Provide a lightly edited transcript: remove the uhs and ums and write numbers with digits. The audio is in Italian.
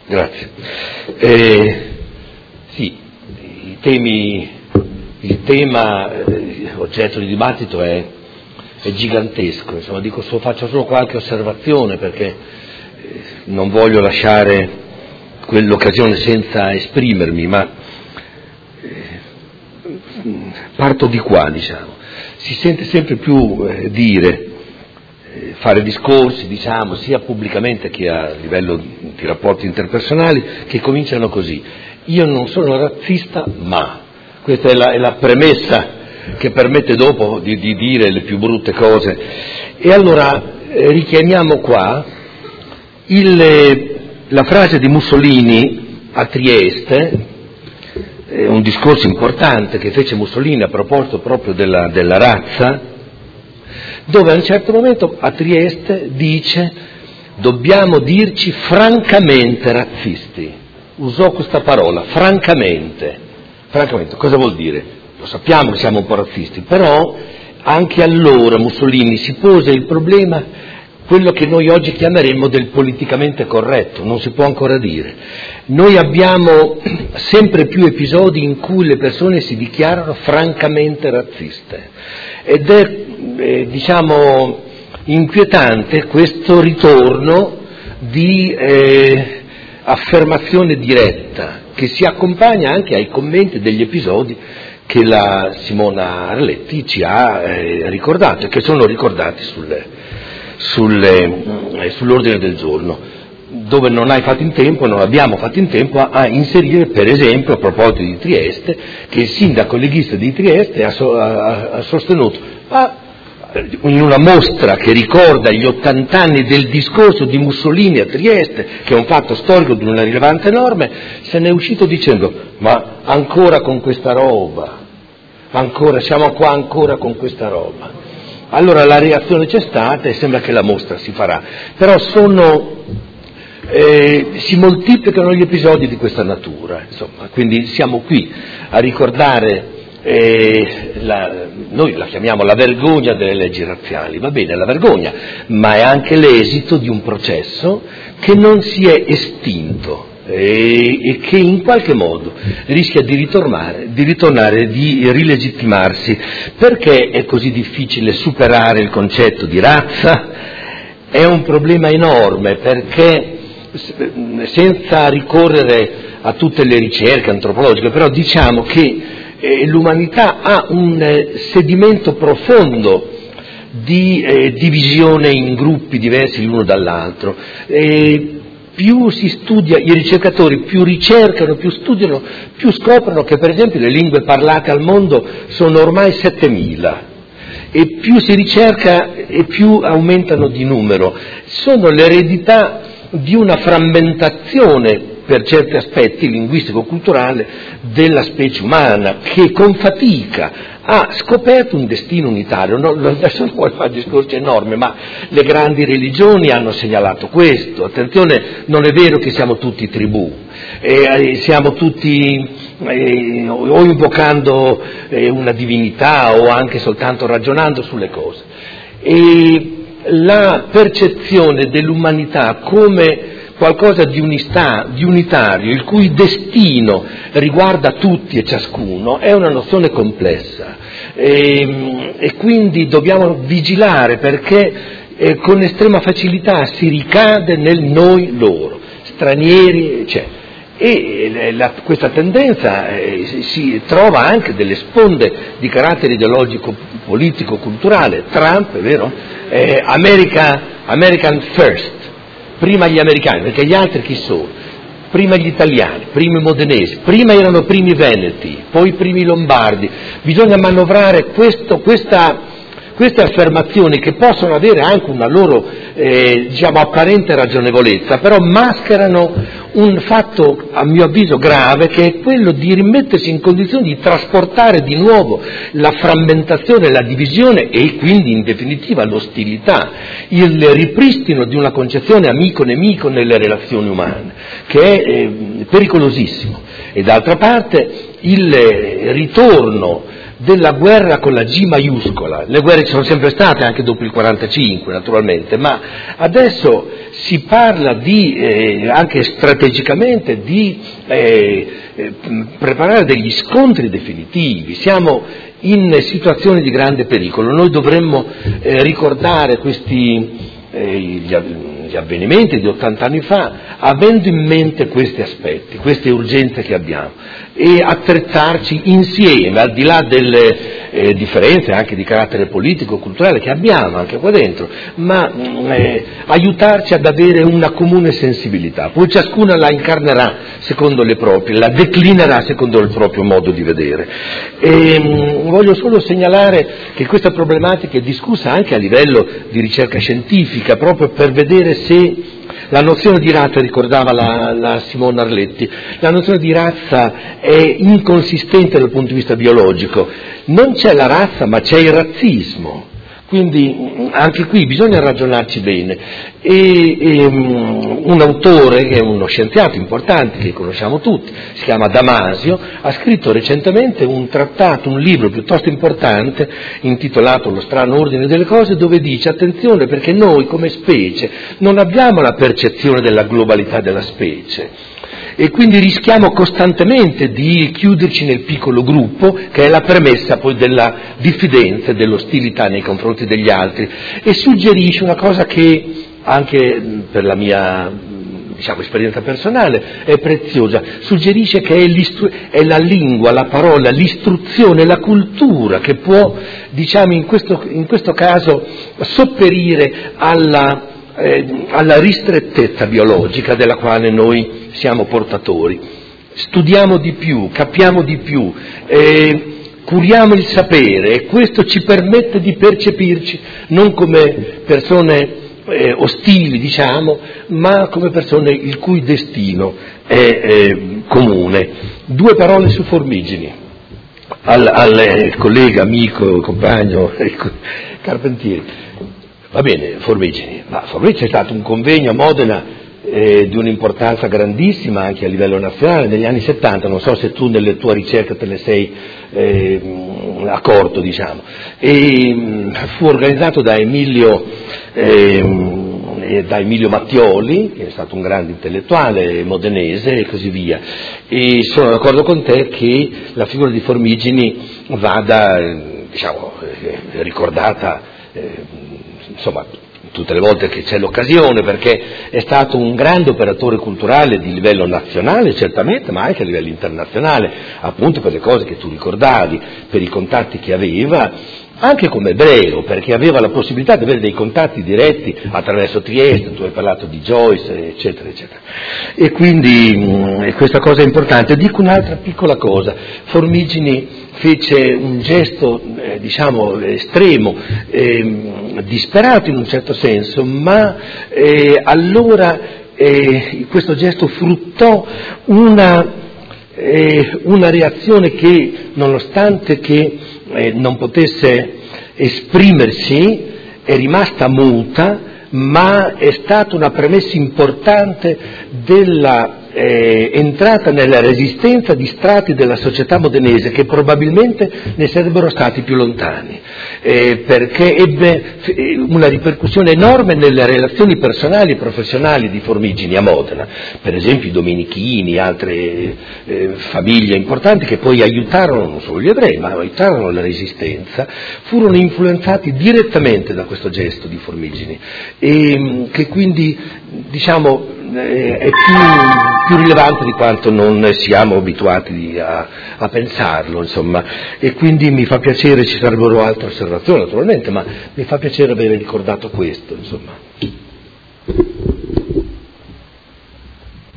Grazie. Sì, il tema oggetto di dibattito è gigantesco, insomma, faccio solo qualche osservazione perché non voglio lasciare quell'occasione senza esprimermi, ma parto di qua, diciamo. Si sente sempre più fare discorsi, diciamo, sia pubblicamente che a livello di rapporti interpersonali, che cominciano così: io non sono razzista, ma questa è la premessa che permette dopo di dire le più brutte cose. E allora richiamiamo qua la frase di Mussolini a Trieste, un discorso importante che fece Mussolini a proposito proprio della razza, dove a un certo momento a Trieste dice: dobbiamo dirci francamente razzisti. Usò questa parola, francamente. Francamente, cosa vuol dire? Lo sappiamo che siamo un po' razzisti, però anche allora Mussolini si pose il problema, quello che noi oggi chiameremmo del politicamente corretto, non si può ancora dire. Noi abbiamo sempre più episodi in cui le persone si dichiarano francamente razziste, ed è diciamo inquietante questo ritorno di affermazione diretta che si accompagna anche ai commenti degli episodi che la Simona Arletti ci ha ricordato e che sono ricordati sull'ordine del giorno, dove non abbiamo fatto in tempo a inserire, per esempio, a proposito di Trieste, che il sindaco leghista di Trieste ha sostenuto in una mostra che ricorda gli 80 anni del discorso di Mussolini a Trieste, che è un fatto storico di una rilevanza enorme, se ne è uscito dicendo: ma ancora con questa roba, siamo qua ancora con questa roba. Allora la reazione c'è stata e sembra che la mostra si farà, però si moltiplicano gli episodi di questa natura, insomma, quindi siamo qui a ricordare, noi la chiamiamo la vergogna delle leggi razziali, va bene, la vergogna, ma è anche l'esito di un processo che non si è estinto e che in qualche modo rischia di ritornare, di rilegittimarsi. Perché è così difficile superare il concetto di razza? È un problema enorme, perché senza ricorrere a tutte le ricerche antropologiche, però diciamo che l'umanità ha un sedimento profondo di divisione in gruppi diversi l'uno dall'altro. Più si studia, i ricercatori più ricercano, più studiano, più scoprono che per esempio le lingue parlate al mondo sono ormai 7.000, e più si ricerca e più aumentano di numero. Sono l'eredità di una frammentazione, per certi aspetti, linguistico-culturale della specie umana, che con fatica ha scoperto un destino unitario. Adesso non voglio fare discorsi enormi, ma le grandi religioni hanno segnalato questo. Attenzione, non è vero che siamo tutti tribù, siamo tutti o invocando una divinità o anche soltanto ragionando sulle cose. E la percezione dell'umanità come qualcosa di unitario, il cui destino riguarda tutti e ciascuno, è una nozione complessa, e quindi dobbiamo vigilare, perché con estrema facilità si ricade nel noi loro, stranieri, eccetera. E questa tendenza si trova anche delle sponde di carattere ideologico, politico, culturale. Trump, è vero? American first, prima gli americani, perché gli altri chi sono? Prima gli italiani, prima i modenesi, prima erano primi veneti, poi i primi lombardi. Bisogna manovrare queste affermazioni, che possono avere anche una loro apparente ragionevolezza, però mascherano un fatto, a mio avviso, grave, che è quello di rimettersi in condizione di trasportare di nuovo la frammentazione, la divisione e quindi in definitiva l'ostilità, il ripristino di una concezione amico-nemico nelle relazioni umane, che è pericolosissimo. E d'altra parte il ritorno della guerra con la G maiuscola. Le guerre ci sono sempre state, anche dopo il 45 naturalmente, ma adesso si parla anche strategicamente di preparare degli scontri definitivi. Siamo in situazioni di grande pericolo. Noi dovremmo ricordare gli avvenimenti di 80 anni fa, avendo in mente questi aspetti, queste urgenze che abbiamo, e attrezzarci insieme, al di là delle differenze anche di carattere politico, culturale che abbiamo anche qua dentro, ma aiutarci ad avere una comune sensibilità. Poi ciascuna la incarnerà secondo le proprie, la declinerà secondo il proprio modo di vedere. Voglio solo segnalare che questa problematica è discussa anche a livello di ricerca scientifica, proprio per vedere se la nozione di razza, ricordava la Simona Arletti, la nozione di razza è inconsistente dal punto di vista biologico. Non c'è la razza, ma c'è il razzismo. Quindi anche qui bisogna ragionarci bene. Un autore, che è uno scienziato importante, che conosciamo tutti, si chiama Damasio, ha scritto recentemente un libro piuttosto importante, intitolato Lo strano ordine delle cose, dove dice: attenzione, perché noi come specie non abbiamo la percezione della globalità della specie, e quindi rischiamo costantemente di chiuderci nel piccolo gruppo, che è la premessa poi della diffidenza e dell'ostilità nei confronti degli altri, e suggerisce una cosa che anche per la mia esperienza personale è preziosa. Suggerisce che è la lingua, la parola, l'istruzione, la cultura che può, in questo caso, sopperire alla ristrettezza biologica della quale noi siamo portatori. Studiamo di più, capiamo di più, curiamo il sapere, e questo ci permette di percepirci non come persone ostili, ma come persone il cui destino è comune. 2 parole su Formigini, al collega, amico, compagno Carpentieri. Va bene, Formigini è stato un convegno a Modena di un'importanza grandissima anche a livello nazionale negli anni 70, non so se tu nelle tue ricerche te ne sei accorto, e fu organizzato da Emilio Mattioli, che è stato un grande intellettuale modenese, e così via. E sono d'accordo con te che la figura di Formigini vada ricordata tutte le volte che c'è l'occasione, perché è stato un grande operatore culturale di livello nazionale, certamente, ma anche a livello internazionale, appunto per le cose che tu ricordavi, per i contatti che aveva, anche come ebreo, perché aveva la possibilità di avere dei contatti diretti attraverso Trieste, tu hai parlato di Joyce, eccetera, eccetera. E quindi questa cosa è importante. Dico un'altra piccola cosa: Formigini fece un gesto, estremo, disperato in un certo senso, ma allora questo gesto fruttò una reazione che, nonostante che non potesse esprimersi, è rimasta muta, ma è stata una premessa importante della entrata nella resistenza di strati della società modenese che probabilmente ne sarebbero stati più lontani, perché ebbe una ripercussione enorme nelle relazioni personali e professionali di Formigini a Modena, per esempio i Domenichini, altre famiglie importanti che poi aiutarono non solo gli ebrei, ma aiutarono la resistenza, furono influenzati direttamente da questo gesto di Formigini, e che quindi è più rilevante di quanto non siamo abituati a pensarlo, e quindi mi fa piacere, ci sarebbero altre osservazioni naturalmente, ma mi fa piacere aver ricordato questo,